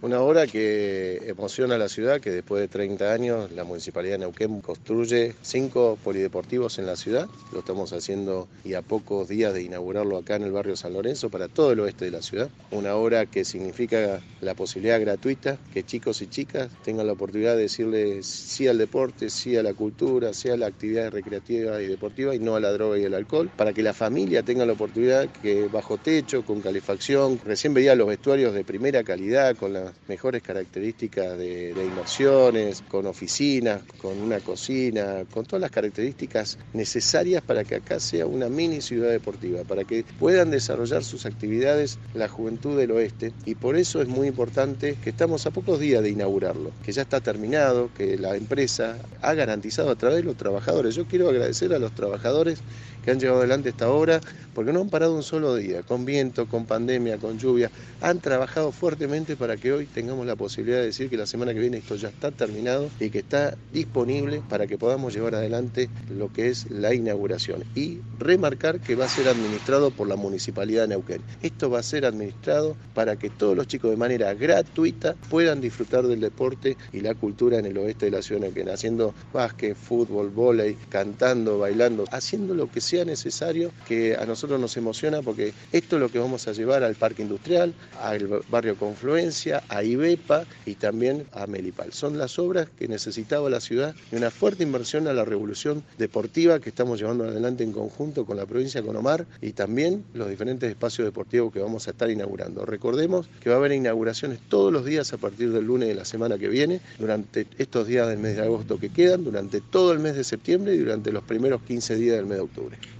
Una obra que emociona a la ciudad, que después de 30 años la Municipalidad de Neuquén construye 5 polideportivos en la ciudad. Lo estamos haciendo y a pocos días de inaugurarlo acá en el barrio San Lorenzo para todo el oeste de la ciudad. Una obra que significa la posibilidad gratuita que chicos y chicas tengan la oportunidad de decirle sí al deporte, sí a la cultura, sí a la actividad recreativa y deportiva y no a la droga y el alcohol, para que la familia tenga la oportunidad que bajo techo, con calefacción, recién veía los vestuarios de primera calidad, con las mejores características de inversiones, con oficinas, con una cocina, con todas las características necesarias para que acá sea una mini ciudad deportiva, para que puedan desarrollar sus actividades la juventud del oeste, y por eso es muy importante que estamos a pocos días de inaugurarlo, que ya está terminado, que la empresa ha garantizado a través de los trabajadores. Yo quiero agradecer a los trabajadores que han llevado adelante esta obra, porque no han parado un solo día, con viento, con pandemia, con lluvia, han trabajado fuertemente para que hoy tengamos la posibilidad de decir que la semana que viene esto ya está terminado y que está disponible para que podamos llevar adelante lo que es la inauguración. Y remarcar que va a ser administrado por la Municipalidad de Neuquén. Esto va a ser administrado para que todos los chicos de manera gratuita puedan disfrutar del deporte y la cultura en el oeste de la ciudad de Neuquén, haciendo básquet, fútbol, vóley, cantando, bailando, haciendo lo que sea necesario, que a nosotros nos emociona, porque esto es lo que vamos a llevar al Parque Industrial, al barrio Confluencia, a IBEPA y también a Melipal. Son las obras que necesitaba la ciudad y una fuerte inversión a la revolución deportiva que estamos llevando adelante en conjunto con la provincia, con Omar, y también los diferentes espacios deportivos que vamos a estar inaugurando. Recordemos que va a haber inauguraciones todos los días a partir del lunes de la semana que viene, durante estos días del mes de agosto que quedan, durante todo el mes de septiembre y durante los primeros 15 días del mes de octubre.